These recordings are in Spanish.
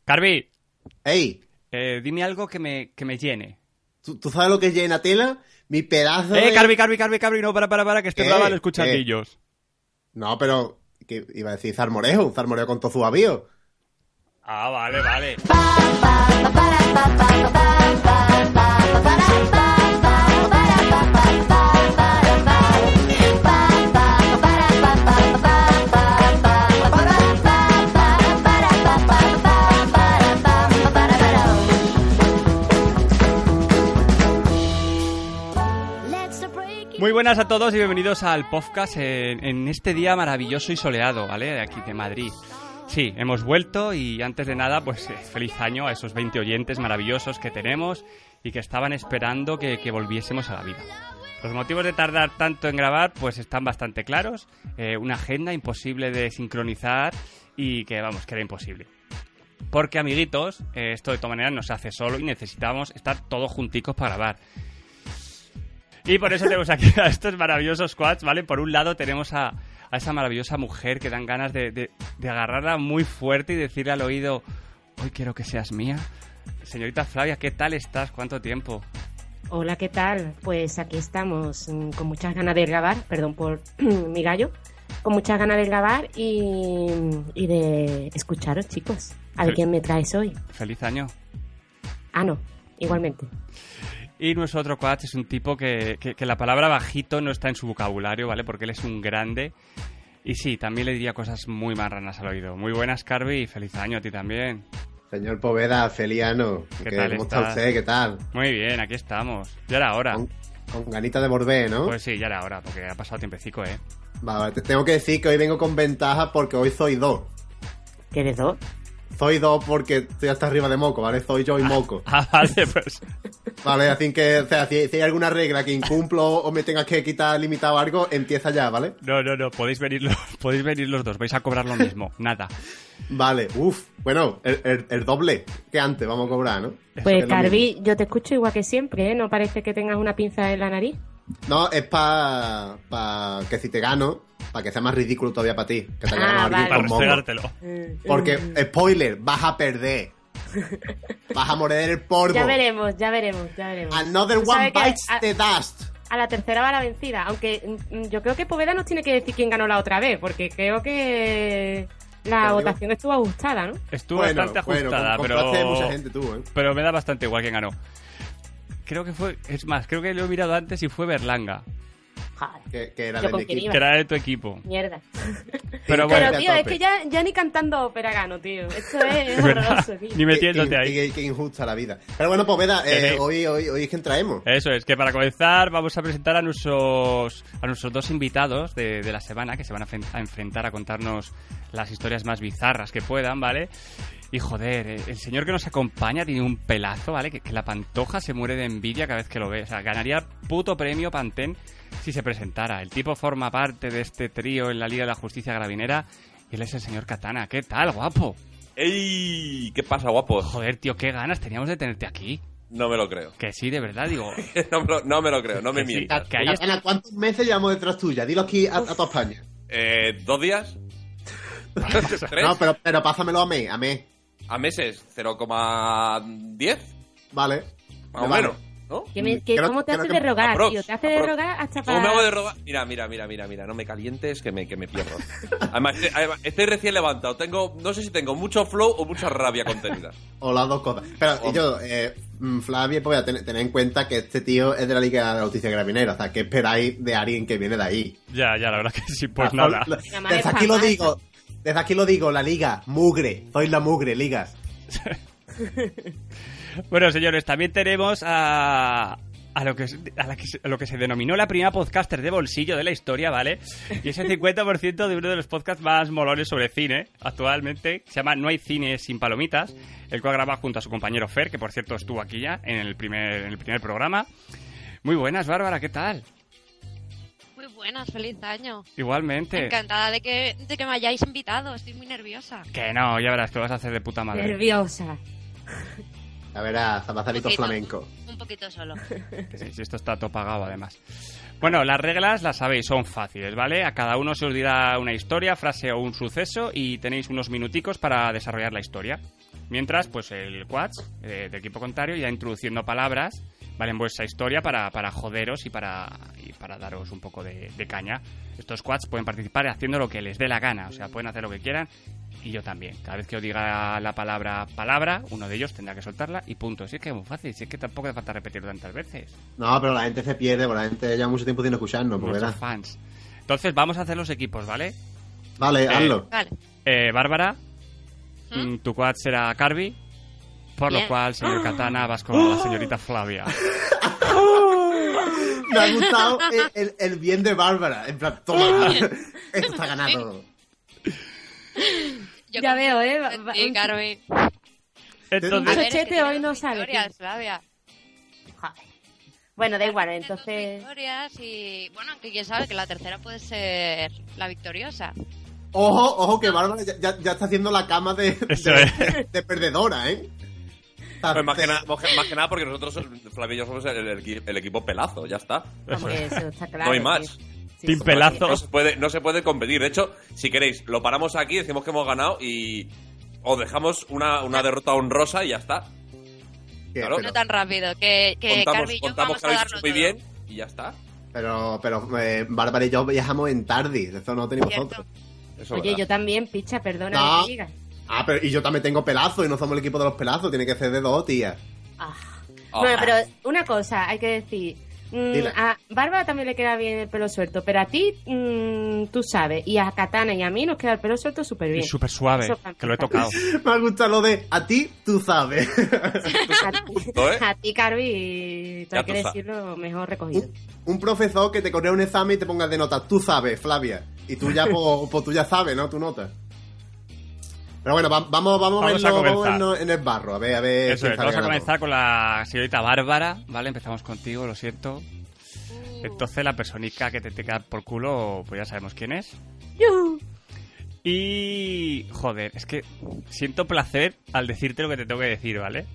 Carvi. ¡Ey! Dime algo que me llene. ¿Tú sabes lo que es llena tela? Mi pedazo de... Carvi, no, para, que este programa lo escuchan niños. No, pero... ¿qué iba a decir? Zarmorejo, un zarmorejo con todo su avío. Ah, vale. Muy buenas a todos y bienvenidos al podcast en este día maravilloso y soleado, ¿vale? De aquí de Madrid. Sí, hemos vuelto y antes de nada, pues feliz año a esos 20 oyentes maravillosos que tenemos y que estaban esperando que volviésemos a la vida. Los motivos de tardar tanto en grabar pues están bastante claros, una agenda imposible de sincronizar y que era imposible. Porque, amiguitos, esto de todas maneras no se hace solo y necesitamos estar todos junticos para grabar. Y por eso tenemos aquí a estos maravillosos squads, ¿vale? Por un lado tenemos a esa maravillosa mujer que dan ganas de agarrarla muy fuerte y decirle al oído: hoy quiero que seas mía. Señorita Flavia, ¿qué tal estás? ¿Cuánto tiempo? Hola, ¿qué tal? Pues aquí estamos con muchas ganas de grabar, perdón por mi gallo, con muchas ganas de grabar y de escucharos, chicos. A ver quién me traes hoy. ¡Feliz año! Ah, no, igualmente. Y nuestro otro coach es un tipo que la palabra bajito no está en su vocabulario, ¿vale? Porque él es un grande. Y sí, también le diría cosas muy marranas al oído. Muy buenas, Carvi, y feliz año a ti también. Señor Poveda, feliz año. ¿Qué tal ¿Cómo está usted? ¿Qué tal? Muy bien, aquí estamos. Ya era hora. Con ganita de volver, ¿no? Pues sí, ya era hora, porque ha pasado tiempecico, ¿eh? Vale, te tengo que decir que hoy vengo con ventaja porque hoy soy dos. ¿Qué eres dos? Soy dos porque estoy hasta arriba de moco, ¿vale? Soy yo y moco. Vale, pues. Vale, así que, o sea, si hay alguna regla que incumplo o me tengas que quitar, limitado algo, empieza ya, ¿vale? No, podéis venir los dos, vais a cobrar lo mismo, nada. Vale, bueno, el doble que antes vamos a cobrar, ¿no? Pues, Carvi, yo te escucho igual que siempre, ¿eh? ¿No parece que tengas una pinza en la nariz? No, es para que si te gano, para que sea más ridículo todavía para ti, que te haya ganado alguien con moco. Para regártelo. Porque, spoiler, vas a perder. Vas a morder el polvo. Ya veremos. Another one bites the dust. A la tercera va la vencida. Aunque yo creo que Poveda nos tiene que decir quién ganó la otra vez, porque creo que la votación estuvo ajustada, ¿no? Estuvo bastante ajustada, pero mucha gente tuvo, ¿eh? Pero me da bastante igual quién ganó. Creo que creo que lo he mirado antes y fue Berlanga. Que era del equipo. Que era de tu equipo. Mierda. Pero bueno, tío, es que ya ni cantando ópera gano, tío. Esto es horroroso, tío. Ni metiéndote ahí. Qué injusta la vida. Pero bueno, Poveda, hoy es que traemos. Eso es, que para comenzar vamos a presentar a nuestros dos invitados de la semana, que se van a enfrentar a contarnos las historias más bizarras que puedan, ¿vale? Y joder, el señor que nos acompaña tiene un pelazo, ¿vale? Que la Pantoja se muere de envidia cada vez que lo ve. O sea, ganaría puto premio Pantén si se presentara. El tipo forma parte de este trío en la Liga de la Justicia Gravinera y él es el señor Katana. ¿Qué tal, guapo? ¡Ey! ¿Qué pasa, guapo? Joder, tío, qué ganas teníamos de tenerte aquí. No me lo creo. Que sí, de verdad, digo. no me lo creo, no me mientas. Sí, Katana, ¿cuántos meses llevamos detrás tuya? Dilo aquí a toda España. 2 días. 3. No, pero pásamelo a mí. A meses, 0,10. Vale. Más o menos, ¿no? ¿Cómo te hace de rogar, tío? Te hace de rogar hasta para... ¿Cómo me hago de rogar? Mira, no me calientes que me pierdo. Además, estoy recién levantado. No sé si tengo mucho flow o mucha rabia contenida. O las dos cosas. Pero Flavia, pues tener en cuenta que este tío es de la Liga de la Justicia Gravinera. O sea, ¿qué esperáis de alguien que viene de ahí? Ya, la verdad que sí, pues nada. Desde aquí lo digo, la Liga, mugre. Sois la mugre, ligas. Bueno, señores, también tenemos a lo que se denominó la primera podcaster de bolsillo de la historia, ¿vale? Y es el 50% de uno de los podcasts más molones sobre cine actualmente, que se llama No hay cine sin palomitas, el cual graba junto a su compañero Fer, que por cierto estuvo aquí ya en el primer programa. Muy buenas, Bárbara, ¿qué tal? Muy buenas, feliz año. Igualmente. Encantada de que me hayáis invitado, estoy muy nerviosa. Que no, ya verás que lo vas a hacer de puta madre. Nerviosa. A ver, Zapazalito flamenco. Un poquito solo. Que sí, esto está todo pagado además. Bueno, las reglas las sabéis, son fáciles, ¿vale? A cada uno se os dirá una historia, frase o un suceso y tenéis unos minuticos para desarrollar la historia. Mientras, pues el Quats del equipo contrario ya introduciendo palabras, ¿vale? En vuestra historia para joderos y para daros un poco de caña. Estos Quats pueden participar haciendo lo que les dé la gana, o sea, pueden hacer lo que quieran y yo también. Cada vez que os diga la palabra, uno de ellos tendrá que soltarla y punto. Si es que es muy fácil, si es que tampoco hace falta repetirlo tantas veces. No, pero la gente se pierde, porque la gente lleva mucho tiempo sin escucharnos, pues Nuestros verás. fans. Entonces vamos a hacer los equipos, ¿vale? Vale, hazlo. Vale. Bárbara, tu Quad será Carby, por lo Bien. cual, señor Katana, vas con la señorita Flavia. Me ha gustado el bien de Bárbara. En plan, toma, esto está ganado. Yo Ya confío veo, en ti, Carmen. Entonces, ver, Chochete hoy no sale, Victorias, tío. Flavia. Joder. Bueno, da igual, Tienes dos entonces... victorias y bueno, que quién sabe que la tercera puede ser la victoriosa. Ojo, que Bárbara ya está haciendo la cama de perdedora, ¿eh? Pues más que nada porque nosotros, Flavio y yo, somos el equipo pelazo, ya está. Hombre, eso está claro. No hay más. Sí, Team sí, Pelazo. No se puede competir. De hecho, si queréis, lo paramos aquí, decimos que hemos ganado y os dejamos una derrota honrosa y ya está. Claro. No tan rápido, que Carmen y yo contamos vamos que a habéis darlo hecho muy todo. bien y ya está. Pero Bárbara y yo viajamos en Tardis, eso no tenéis Cierto. vosotros. Eso Oye, es yo también, picha, perdona No. que te diga. Ah, pero y yo también tengo pelazo y no somos el equipo de los pelazos, tiene que ser de dos, tía. Ah. Ah. Bueno, pero una cosa, hay que decir. Dile. A Bárbara también le queda bien el pelo suelto, pero a ti, tú sabes, y a Katana y a mí nos queda el pelo suelto súper y bien. súper suave, Eso para que lo he empezar. tocado. Me ha gustado lo de a ti, tú sabes. Punto, ¿eh? A ti, Carvi, Ya hay que tú sabes. decirlo mejor recogido. Un profesor que te corre un examen y te ponga de nota, tú sabes, Flavia. Y tú ya, pues tú ya sabes, ¿no? Tu nota. Pero bueno, vamos Vamos a comenzar. vernos en el barro, a ver. Eso quién es, sale vamos a ganador. comenzar con la señorita Bárbara, ¿vale? Empezamos contigo, lo siento. Entonces la personica que te queda por culo, pues ya sabemos quién es. Y... joder, es que siento placer al decirte lo que te tengo que decir, ¿vale?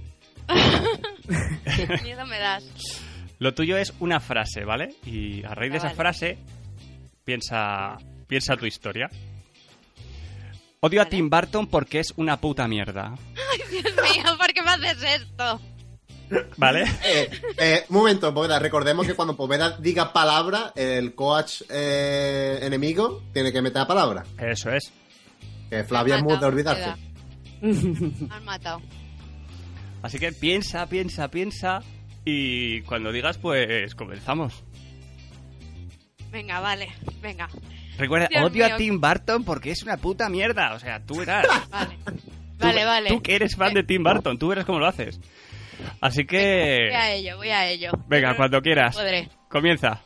Miedo me das. Lo tuyo es una frase, ¿vale? Y a raíz de esa Vale. frase, piensa tu historia. Odio a Vale. Tim Burton porque es una puta mierda, Dios mío, ¿por qué me haces esto? ¿vale? Un momento, Poveda, recordemos que cuando Poveda diga palabra, el coach enemigo tiene que meter la palabra. Eso es. Que Flavia es muy de olvidarse. Me han matado. Así que piensa y cuando digas, pues comenzamos. Venga, vale, venga. Recuerda, Dios odio mío. a Tim Burton porque es una puta mierda. O sea, tú verás. Vale. Tú que eres fan de Tim Burton, tú verás cómo lo haces. Así que... Voy a ello. Venga, cuando quieras. Podré. Comienza.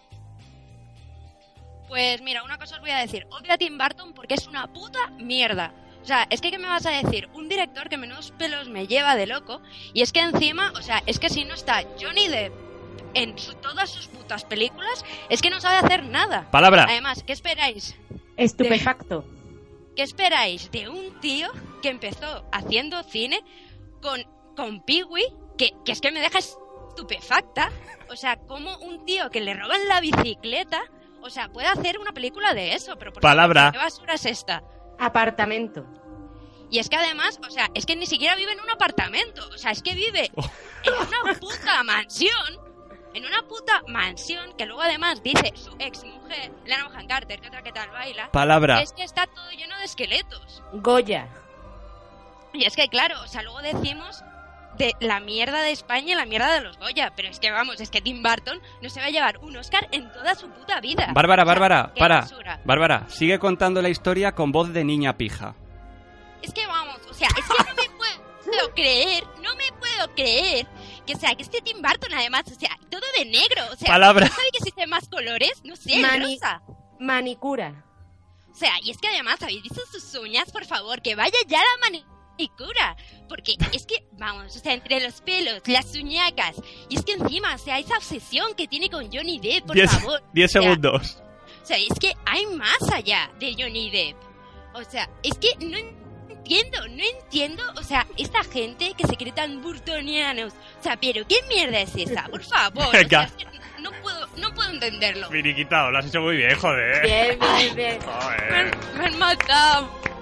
Pues mira, una cosa os voy a decir. Odio a Tim Burton porque es una puta mierda. O sea, es que ¿qué me vas a decir? Un director que menudos pelos me lleva de loco. Y es que encima, o sea, es que si no está Johnny Depp en todas sus putas películas, es que no sabe hacer nada. Palabra. Además, ¿qué esperáis? Estupefacto. ¿Qué esperáis de un tío que empezó haciendo cine con Pee-wee? Que es que me deja estupefacta. O sea, como un tío que le roban la bicicleta, o sea, puede hacer una pelula de eso. Pero por Palabra. favor, ¿qué basura es esta? Apartamento. Y es que además, o sea, es que ni siquiera vive en un apartamento. O sea, es que vive en una puta mansión. En una puta mansión que luego además dice su ex mujer, Lana Bonham Carter, que otra que tal baila. Palabra. Es que está todo lleno de esqueletos. Goya. Y es que claro, o sea, luego decimos de la mierda de España y la mierda de los Goya. Pero es que vamos, es que Tim Burton no se va a llevar un Oscar en toda su puta vida. Bárbara, O sea, Bárbara, qué para. basura. Bárbara, sigue contando la historia con voz de niña pija. Es que vamos, o sea, es que no me puedo creer que, o sea, que este Tim Burton además, o sea, todo de negro, o sea, Palabra. ¿no sabe que existen más colores? No sé, rosa. Manicura. O sea, y es que además, ¿habéis visto sus uñas? Por favor, que vaya ya la manicura. Porque es que, vamos, o sea, entre los pelos, las uñacas, y es que encima, o sea, esa obsesión que tiene con Johnny Depp, por favor. 10 O sea, segundos. O sea, es que hay más allá de Johnny Depp. O sea, es que no entiendo, o sea, esta gente que se cree tan burtonianos. O sea, pero ¿qué mierda es esa? Por favor. Venga. O sea, es que no puedo entenderlo. Finiquitado, lo has hecho muy bien, joder. Bien. Joder. Me han matado.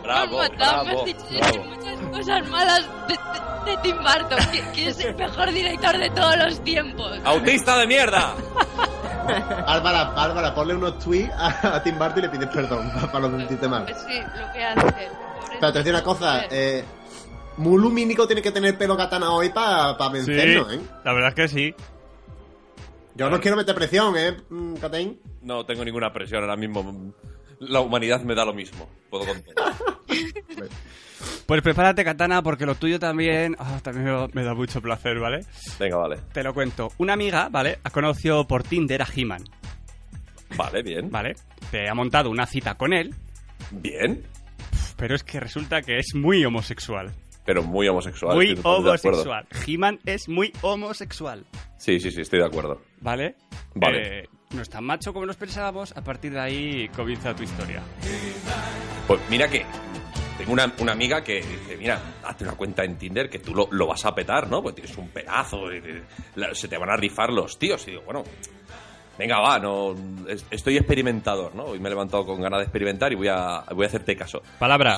Bravo, hemos matado, bravo, hemos dicho bravo. muchas cosas malas de Tim Burton, que es el mejor director de todos los tiempos. ¡Autista de mierda! Bárbara, ponle unos tweets a Tim Burton y le pides perdón para lo que hiciste mal. Pues sí, lo que hace. Pero te voy a decir una cosa, muy lumínico tiene que tener pelo Katana hoy para vencernos, ¿eh? La verdad es que sí. Yo no quiero meter presión, Katain. No tengo ninguna presión ahora mismo. La humanidad me da lo mismo. Puedo contar. Pues prepárate, Katana, porque lo tuyo también me da mucho placer, ¿vale? Venga, vale. Te lo cuento. Una amiga, ¿vale? Ha conocido por Tinder a He-Man, Vale, bien. ¿vale? Te ha montado una cita con él, Bien. pero es que resulta que es muy homosexual. Pero muy homosexual. Muy estoy totalmente de acuerdo. homosexual. He-Man es muy homosexual, Sí, estoy de acuerdo. ¿vale? Vale. No es tan macho como nos pensábamos. A partir de ahí comienza tu historia. Pues mira que tengo una amiga que dice, mira, hazte una cuenta en Tinder que tú lo vas a petar, ¿no? Pues tienes un pedazo, se te van a rifar los tíos. Y digo, bueno, venga, va, no, estoy experimentador, ¿no? Hoy me he levantado con ganas de experimentar y voy a hacerte caso. Palabra.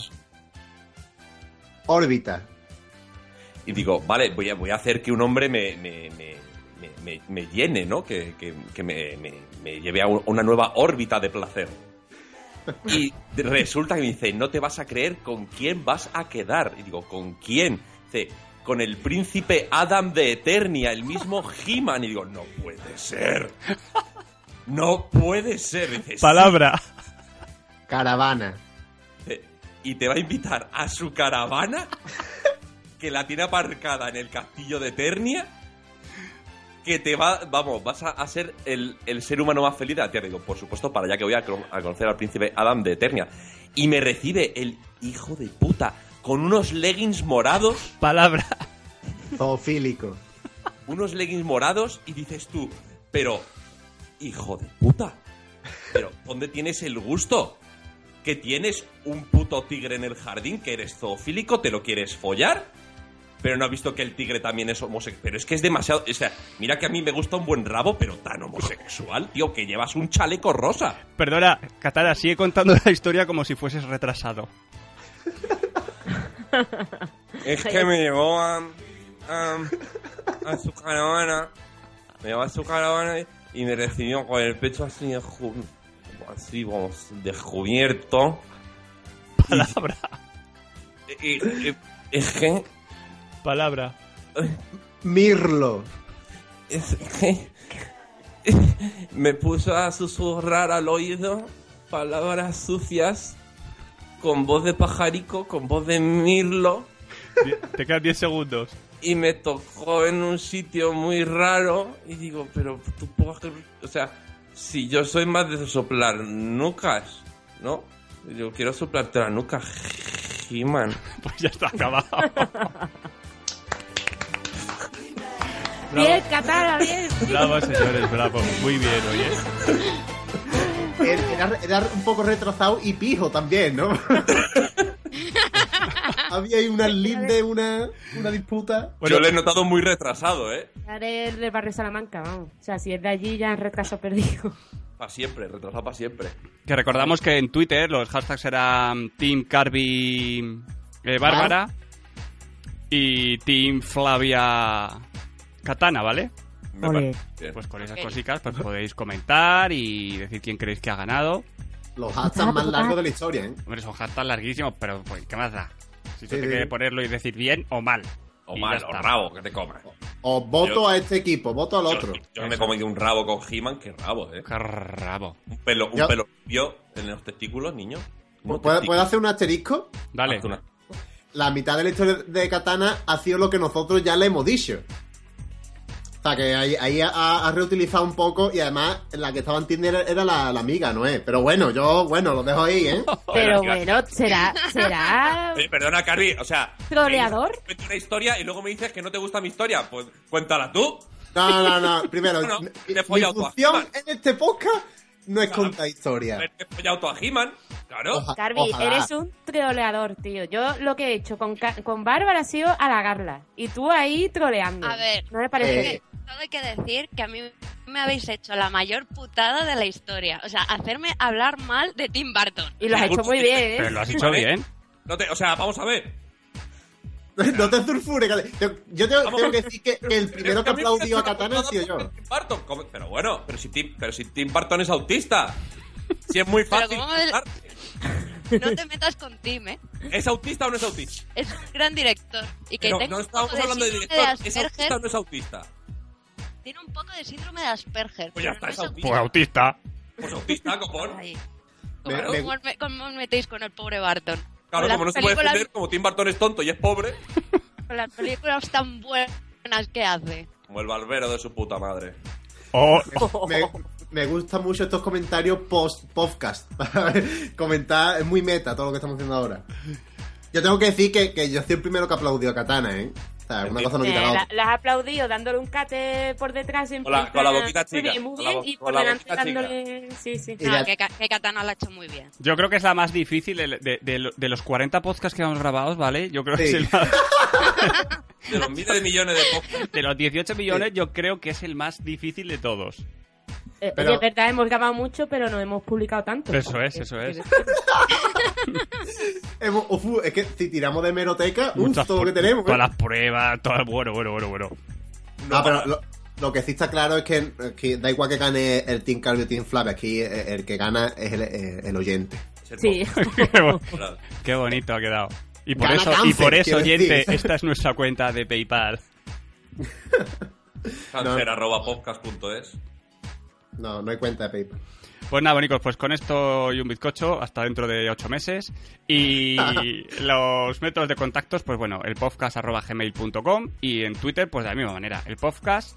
Órbita. Y digo, vale, voy a hacer que un hombre me llene, ¿no? Que me lleve a una nueva órbita de placer. Y resulta que me dice, no te vas a creer con quién vas a quedar. Y digo, ¿con quién? Dice, con el príncipe Adam de Eternia, el mismo He-Man. Y digo, no puede ser. No puede ser. Dice, Palabra. Caravana. sí. Y te va a invitar a su caravana, que la tiene aparcada en el castillo de Eternia, que te vas a ser el ser humano más feliz de la Tierra. Digo, por supuesto, para allá que voy a conocer al príncipe Adam de Eternia. Y me recibe el hijo de puta con unos leggings morados. Palabra. Zoofílico. Unos leggings morados y dices tú, pero, hijo de puta, pero ¿dónde tienes el gusto? ¿Que tienes un puto tigre en el jardín, que eres zoofílico, te lo quieres follar? Pero no has visto que el tigre también es homosexual. Pero es que es demasiado... O sea, mira que a mí me gusta un buen rabo, pero tan homosexual, tío, que llevas un chaleco rosa. Perdona, Katana, sigue contando la historia como si fueses retrasado. Es que me llevó a su caravana. Me llevó a su caravana y me recibió con el pecho así descubierto. Palabra. Es que... Palabra. Mirlo. Es que... me puso a susurrar al oído palabras sucias con voz de pajarico, con voz de mirlo. Te quedan 10 segundos. Y me tocó en un sitio muy raro. Y digo, pero tú puedes... O sea, si yo soy más de soplar nucas, ¿no? Yo quiero soplarte la nuca, He-Man. Pues ya está acabado. Bien, Katana, bien. Bravo, señores, bravo. Muy bien, oye. Era un poco retrasado y pijo también, ¿no? Había ahí una linde, una disputa. Bueno, Yo lo he notado muy retrasado, ¿eh? Eres del barrio Salamanca, vamos. O sea, si es de allí ya en retraso perdido. Para siempre, retrasado para siempre. que recordamos que en Twitter los hashtags eran Team Carby Bárbara y Team Flavia Katana, ¿vale? Me Ole. parece bien. Pues con esas cositas pues podéis comentar y decir quién creéis que ha ganado. Los hashtags más largos de la historia, ¿eh? Hombre, son hashtags larguísimos, pero pues, ¿qué más da? Si tú Sí, te sí. quieres ponerlo y decir bien o mal. O Y mal, ya o está. rabo, que te comas. O voto a este equipo, voto al otro. Yo no me comí un rabo con He-Man, que rabo, ¿eh? Qué rabo. Un pelo Yo- vio en los testículos, niño. Unos ¿Puedo testículos. hacer un asterisco? Dale. Haz una- La mitad de la historia de Katana ha sido lo que nosotros ya le hemos dicho. O sea, que ahí ha reutilizado un poco y además la que estaba en Tinder era la amiga, ¿no es? Pero bueno, lo dejo ahí, ¿eh? Pero tío. bueno, será Perdona, Carly, o sea... troleador. me cuento una historia y luego me dices que no te gusta mi historia. Pues cuéntala tú. No. Primero, No, te he mi follado tú a función He-Man. en este podcast no es Claro. contar historia. He follado tú a He-Man, claro. Carvi, Ojalá. eres un troleador, tío. Yo lo que he hecho con Bárbara ha sido halagarla. Y tú ahí troleando. A ver, ¿No me parece? todo hay que decir que a mí me habéis hecho la mayor putada de la historia. O sea, hacerme hablar mal de Tim Burton. Y lo has hecho muy bien, Pero ¿eh? lo has hecho Vale. bien. O sea, vamos a ver. No te sulfures, yo tengo que decir que el primero que aplaudió a Katana ha sido yo. Tim Burton. Pero bueno, pero si Tim Burton es autista. Si es muy fácil. No te metas con Tim, ¿eh? ¿Es autista o no es autista? Es un gran director. Y que Pero tenga no un poco estamos hablando de síndrome director. ¿Es autista Asperger. o no es autista? Tiene un poco de síndrome de Asperger. Pues ya pero está, no es Pues autista. Pues autista, copón. Ay. ¿Cómo os metéis con el pobre Barton? Claro, Con las como no se puede películas- defender, como Tim Burton es tonto y es pobre, Con las películas tan buenas que hace. como el barbero de su puta madre. Me gustan mucho estos comentarios post-podcast. Comentar, es muy meta todo lo que estamos haciendo ahora. Yo tengo que decir que yo soy el primero que aplaudió a Katana, ¿eh? O sea, una cosa no quita la otra. La has aplaudido dándole un cate por detrás. En Con la plan, boquita chica, muy con la bien, y con por la delante boquita chica. dándole... Sí. Y No, la- que Katana lo ha hecho muy bien. Yo creo que es la más difícil de los 40 podcasts que hemos grabado, ¿vale? Yo creo que Sí. es el más... De los miles de millones de podcasts. De los 18 millones, yo creo que es el más difícil de todos. Pero- Es verdad, hemos grabado mucho, pero no hemos publicado tanto. Eso es. Es que si tiramos de meroteca, Muchas todo lo que por- tenemos. Todas las pruebas, todo... Bueno. No, pero lo que sí está claro es que da igual que gane el Team Calvi o Team Flavia, aquí el que gana es el oyente. Es el Sí. podcast. Qué bonito ha quedado. Y por Gana eso, cáncer, quiero oyente, decir. esta es nuestra cuenta de PayPal. Cáncer@podcast.es. No hay cuenta de PayPal. Pues nada, bonicos, pues con esto y un bizcocho hasta dentro de 8 meses. Y los métodos de contactos, pues bueno, el podcast@gmail.com y en Twitter, pues de la misma manera. El podcast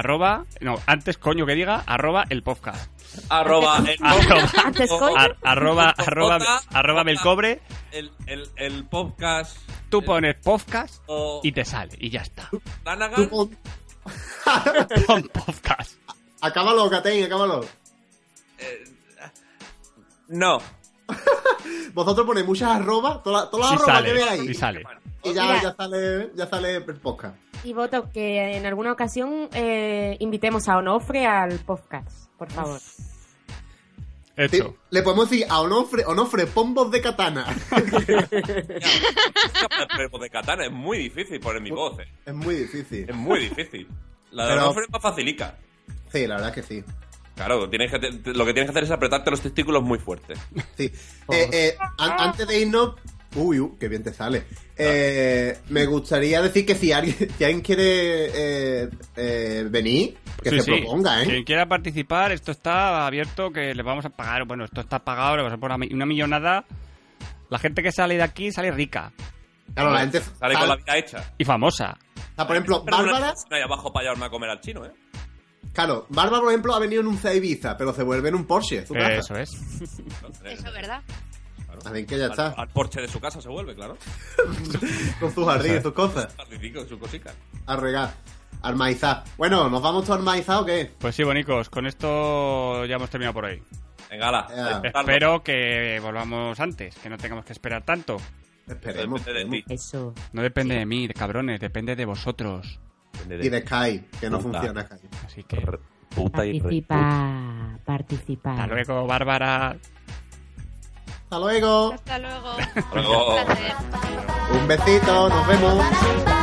el podcast. Arroba el Antes coño. arroba Belcobre. El podcast. Tú pones podcast o y te sale, y ya está. Flanagan. Pon podcast. Acábalo, Catén, acábalo. No. Vosotros ponéis muchas arrobas, todas las Y arrobas que sale, veáis. y sale. Y Mira. ya sale el podcast. Y voto que en alguna ocasión invitemos a Onofre al podcast, por favor. Sí, Hecho. le podemos decir a Onofre, pon voz de Katana. Pero de Katana es muy difícil poner mi voz. Es muy difícil. Es muy difícil. La de Pero- Onofre es más facilica. Sí, la verdad es que sí. Claro, lo que tienes que hacer es apretarte los testículos muy fuerte. Sí. Antes de irnos... Uy, qué bien te sale. Me gustaría decir que si alguien quiere venir, que Sí, se sí. proponga, ¿eh? Quien quiera participar, esto está abierto, que le vamos a pagar. Bueno, esto está pagado, le vamos a poner una millonada. La gente que sale de aquí sale rica Claro, la gente... Sale con la vida hecha. y famosa. O sea, por ejemplo, Pero Bárbara... no hay abajo para llevarme a comer al chino, ¿eh? Claro, Bárbara, por ejemplo, ha venido en un Fiat Ibiza, pero se vuelve en un Porsche, su casa. Eso es. Eso, ¿verdad? Así que ya está. Al porche de su casa se vuelve, claro. Con su jardín y sus cosas. Jardicico de su cosica. A regar. Al maizar. Bueno, ¿nos vamos todos al maizar o qué? Pues sí, bonicos, con esto ya hemos terminado por hoy. Venga, ala. Ya. Espero que volvamos antes, que no tengamos que esperar tanto. Esperemos. Depende de ti. Eso. No depende de mí, cabrones, depende de vosotros. Y de Sky, que no Puta. funciona Sky. Así que... Puta y Participa. Hasta luego, Bárbara. Hasta luego. Hasta luego. luego. Un placer. Un besito, nos vemos.